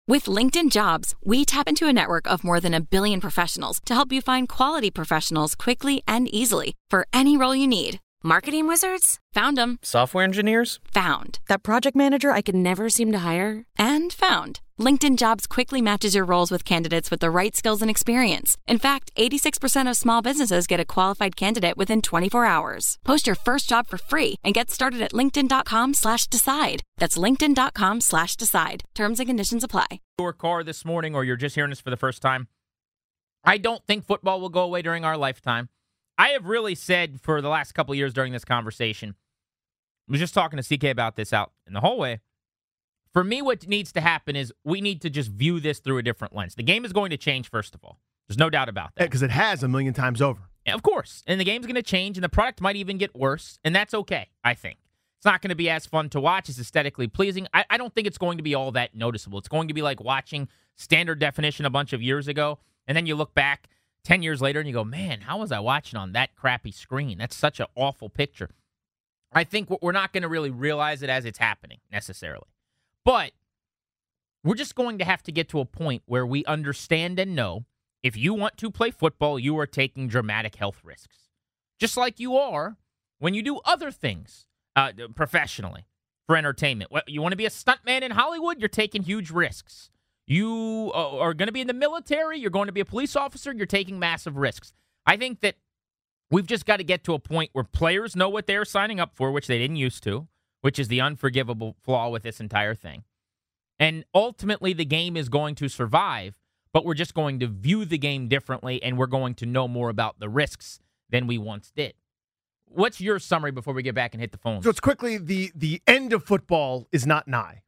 With LinkedIn Jobs, we tap into a network of more than 1 billion professionals to help you find quality professionals quickly and easily for any role you need. Marketing wizards? Found them. Software engineers? Found. That project manager I could never seem to hire? And found. LinkedIn Jobs quickly matches your roles with candidates with the right skills and experience. In fact, 86% of small businesses get a qualified candidate within 24 hours. Post your first job for free and get started at linkedin.com/decide. That's linkedin.com/decide. Terms and conditions apply. Your car this morning, or you're just hearing this for the first time, I don't think football will go away during our lifetime. I have really said for the last couple of years during this conversation, I was just talking to CK about this out in the hallway. For me, what needs to happen is we need to just view this through a different lens. The game is going to change, first of all. There's no doubt about that. Because it has a million times over. Yeah, of course. And the game's going to change, and the product might even get worse, and that's okay, I think. It's not going to be as fun to watch, as aesthetically pleasing. I don't think it's going to be all that noticeable. It's going to be like watching standard definition a bunch of years ago, and then you look back 10 years later and you go, man, how was I watching on that crappy screen? That's such an awful picture. I think we're not going to really realize it as it's happening necessarily. But we're just going to have to get to a point where we understand and know if you want to play football, you are taking dramatic health risks. Just like you are when you do other things professionally for entertainment. You want to be a stuntman in Hollywood, you're taking huge risks. You are going to be in the military, you're going to be a police officer, you're taking massive risks. I think that we've just got to get to a point where players know what they're signing up for, which they didn't used to, which is the unforgivable flaw with this entire thing. And ultimately, the game is going to survive, but we're just going to view the game differently, and we're going to know more about the risks than we once did. What's your summary before we get back and hit the phones? So it's quickly, the end of football is not nigh.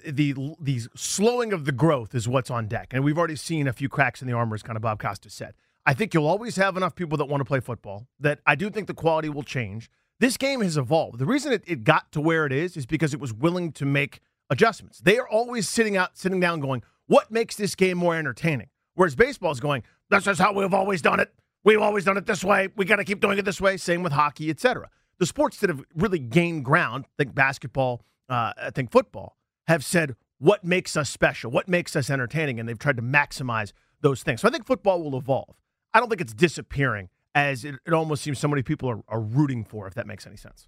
The slowing of the growth is what's on deck. And we've already seen a few cracks in the armor, as kind of Bob Costa said. I think you'll always have enough people that want to play football, that I do think the quality will change. This game has evolved. The reason it got to where it is because it was willing to make adjustments. They are always sitting down going, what makes this game more entertaining? Whereas baseball is going, this is how we've always done it. We've always done it this way. We got to keep doing it this way. Same with hockey, etc. The sports that have really gained ground, I think basketball, I think football, have said, what makes us special? What makes us entertaining? And they've tried to maximize those things. So I think football will evolve. I don't think it's disappearing, as it almost seems so many people are rooting for, if that makes any sense.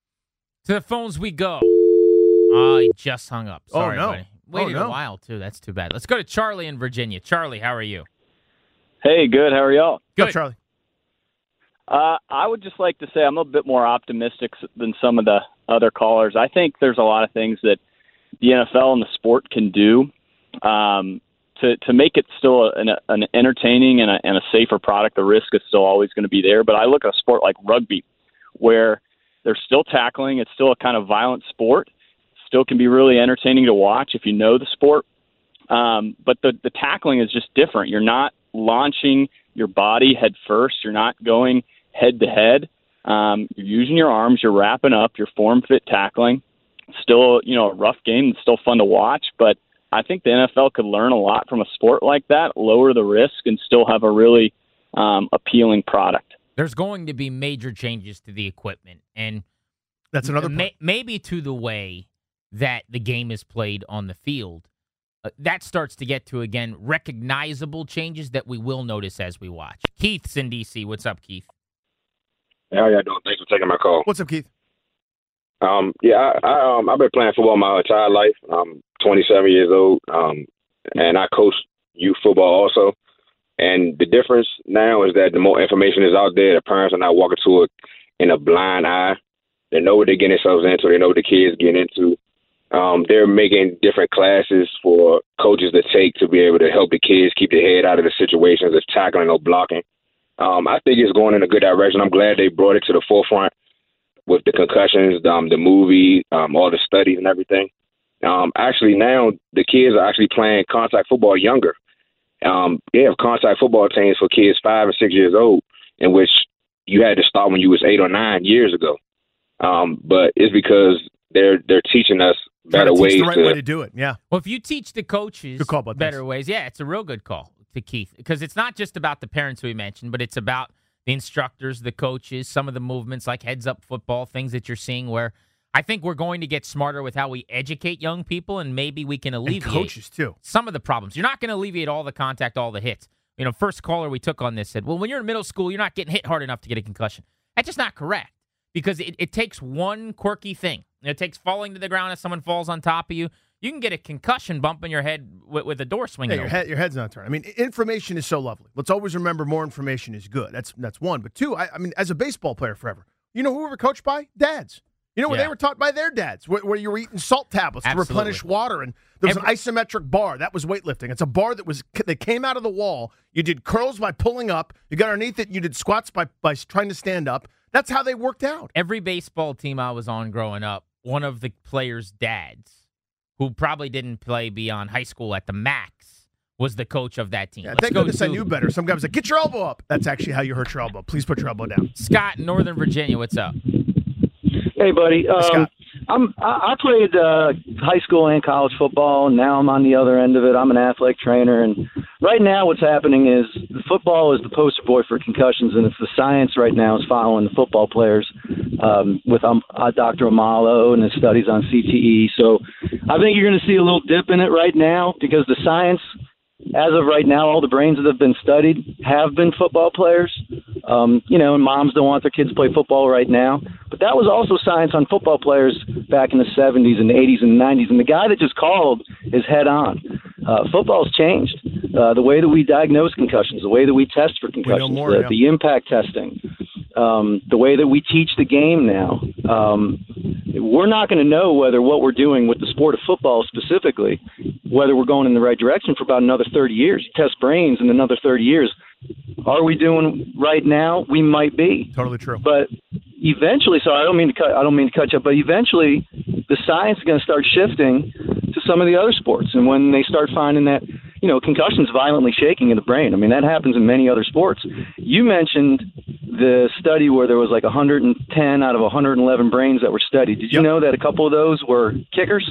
To the phones we go. Oh, he just hung up. Sorry, buddy. Waited a while, too. That's too bad. Let's go to Charlie in Virginia. Charlie, how are you? Hey, good. How are y'all? Good, Charlie. I would just like to say I'm a bit more optimistic than some of the other callers. I think there's a lot of things that the NFL and the sport can do to make it still an entertaining and a safer product. The risk is still always going to be there. But I look at a sport like rugby, where they're still tackling. It's still a kind of violent sport. Still can be really entertaining to watch if you know the sport. But the tackling is just different. You're not launching your body head first. You're not going head to head. You're using your arms. You're wrapping up. You're form-fit tackling. Still, a rough game. It's still fun to watch. But I think the NFL could learn a lot from a sport like that, lower the risk, and still have a really appealing product. There's going to be major changes to the equipment. And that's another point. Maybe to the way that the game is played on the field. That starts to get to, again, recognizable changes that we will notice as we watch. Keith's in D.C. What's up, Keith? How y'all doing? Thanks for taking my call. What's up, Keith? I've been playing football my entire life. I'm 27 years old, and I coach youth football also. And the difference now is that the more information is out there, the parents are not walking to it in a blind eye. They know what they're getting themselves into. They know what the kids getting into. They're making different classes for coaches to take to be able to help the kids keep their head out of the situations of tackling or blocking. I think it's going in a good direction. I'm glad they brought it to the forefront with the concussions, the movie, all the studies and everything. Actually, now the kids are actually playing contact football younger. They have contact football teams for kids 5 and 6 years old, in which you had to start when you was 8 or 9 years ago. But it's because they're teaching us better ways. The right way to do it, yeah. Well, if you teach the coaches better ways, yeah, it's a real good call to Keith, because it's not just about the parents we mentioned, but it's about the instructors, the coaches, some of the movements like heads-up football, things that you're seeing where I think we're going to get smarter with how we educate young people, and maybe we can alleviate and coaches too. Some of the problems. You're not going to alleviate all the contact, all the hits. First caller we took on this said, well, when you're in middle school, you're not getting hit hard enough to get a concussion. That's just not correct, because it takes one quirky thing. It takes falling to the ground as someone falls on top of you. You can get a concussion bump in your head with a door swinging. Yeah, your head's not turning. I mean, information is so lovely. Let's always remember more information is good. That's one. But two, I mean, as a baseball player forever, you know who we were coached by? Dads. Where they were taught by their dads, where you were eating salt tablets to replenish water, and there was an isometric bar. That was weightlifting. It's a bar that came out of the wall. You did curls by pulling up. You got underneath it. You did squats by trying to stand up. That's how they worked out. Every baseball team I was on growing up, one of the players' dads, who probably didn't play beyond high school at the max, was the coach of that team. Yeah, thank goodness I knew better. Some guy was like, get your elbow up. That's actually how you hurt your elbow. Please put your elbow down. Scott in Northern Virginia, what's up? Hey, buddy. Scott. I played high school and college football, and now I'm on the other end of it. I'm an athletic trainer, and right now what's happening is football is the poster boy for concussions, and it's the science right now is following the football players with Dr. Amalo and his studies on CTE. So I think you're going to see a little dip in it right now because the science, as of right now, all the brains that have been studied have been football players. And moms don't want their kids to play football right now. But that was also science on football players back in the 70s and the 80s and the 90s. And the guy that just called is head on. Football's changed. The way that we diagnose concussions, the way that we test for concussions, the impact testing, the way that we teach the game now. We're not going to know whether what we're doing with the sport of football specifically, whether we're going in the right direction for about another 30 years. You test brains in another 30 years. Are we doing right now? We might be. Totally true. But eventually, I don't mean to cut you up, but eventually the science is going to start shifting to some of the other sports. And when they start finding that, concussions violently shaking in the brain, I mean, that happens in many other sports. You mentioned the study where there was like 110 out of 111 brains that were studied. Did you know that a couple of those were kickers?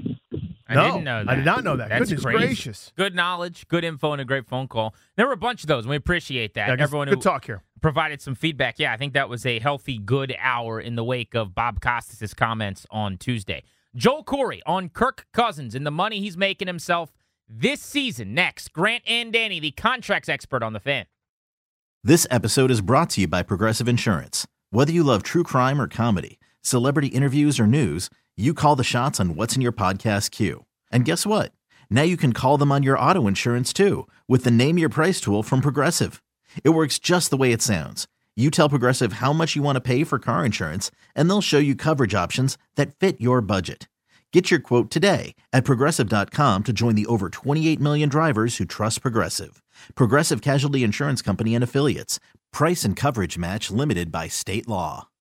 I didn't know that. I did not know that. That's Goodness crazy. gracious. Good knowledge, good info, and a great phone call. There were a bunch of those, and we appreciate that. Yeah, Everyone good who talk here. provided some feedback. Yeah, I think that was a healthy, good hour in the wake of Bob Costas' comments on Tuesday. Joel Corey on Kirk Cousins and the money he's making himself this season. Next, Grant and Danny, the contracts expert on The Fan. This episode is brought to you by Progressive Insurance. Whether you love true crime or comedy, celebrity interviews or news, you call the shots on what's in your podcast queue. And guess what? Now you can call them on your auto insurance too with the Name Your Price tool from Progressive. It works just the way it sounds. You tell Progressive how much you want to pay for car insurance, and they'll show you coverage options that fit your budget. Get your quote today at Progressive.com to join the over 28 million drivers who trust Progressive. Progressive Casualty Insurance Company and Affiliates. Price and coverage match limited by state law.